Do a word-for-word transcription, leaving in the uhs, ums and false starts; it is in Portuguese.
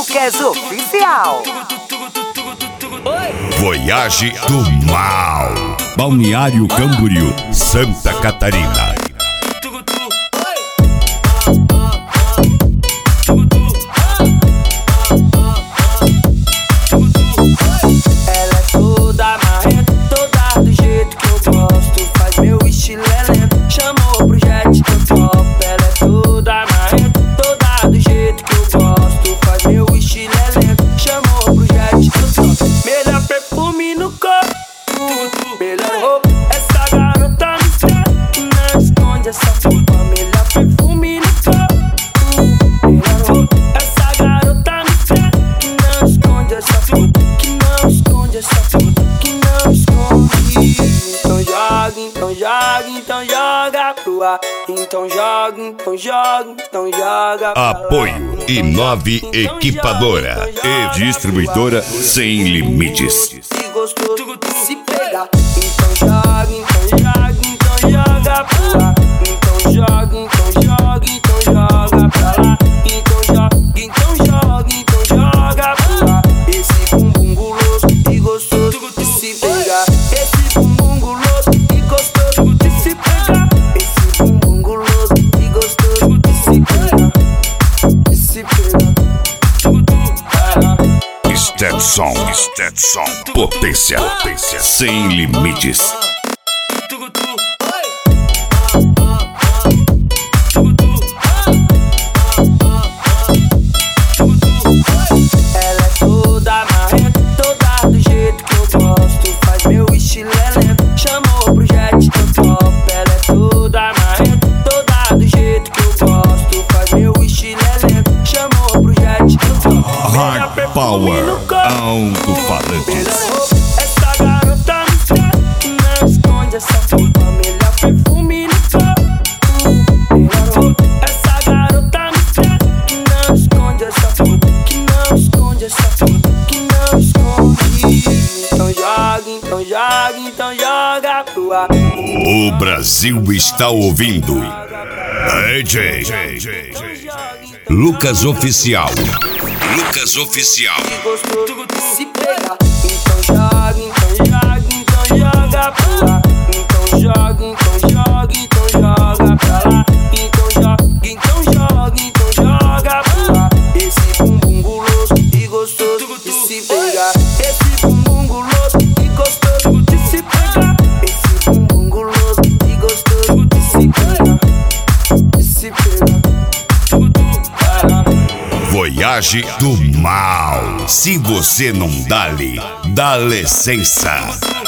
Lucas Oficial. Voyage do Mal. Balneário Camboriú, Santa Catarina. Ela é toda marrenta, toda do jeito que eu gosto. Faz meu estilo é lento, chamou pro jet que eu topo. Ela é toda marrenta, toda do jeito que eu gosto. Faz meu estilo é lento, chamou pro jet que eu topo. Melhor perfume no corpo, melhor roupa. Essa garota me esquece, não esconde essa roupa. Melhor perfume no corpo, melhor roupa. Essa garota me esquece, não esconde essa roupa. Que não esconde essa roupa, que não esconde. Então joga, então joga, então joga pro ar. Então joga, então joga, então joga pra lá. Apoio Inove Equipadora e distribuidora Sem Limites. Se gostou, se pegar. Então joga, então joga, então joga pro ar. Então joga, então joga, então joga pra lá. Então joga, então joga, então joga pro ar. Esse bumbum guloso e gostoso de se pegar. Esse bumbum guloso e gostoso de se pegar. Esse bumbum guloso e gostoso de se pegar. De se pegar. Stetson, Stetson, potência, potência, sem limites. Ela é toda marrenta, toda do jeito que eu gosto. Faz meu estilo é lento, chamou pro jet que eu topo. Ela é toda marrenta, toda do jeito que eu gosto. Faz meu estilo é lento, chamou pro jet que eu topo. Hard Power, alto-falantes. Essa garota me esquece, não esconde essa roupa. Melhor perfume no corpo, melhor roupa. Essa garota me esquece, não esconde essa roupa. Que não esconde essa roupa, que não esconde. Então joga, então joga, então joga pro ar. O Brasil está ouvindo. D J Lucas Oficial. Lucas Oficial. Gostoso de se pegar. Então joga, então joga, então joga pro ar. Então joga, então joga, então joga pra lá. Então joga, então joga, então joga pro ar. Esse bumbum guloso e gostoso de se pegar. Esse bumbum guloso e gostoso de se pegar. Esse bumbum guloso e gostoso de se pegar. De se pegar. Voyage do Mal. Se você não dá-lhe, dá licença.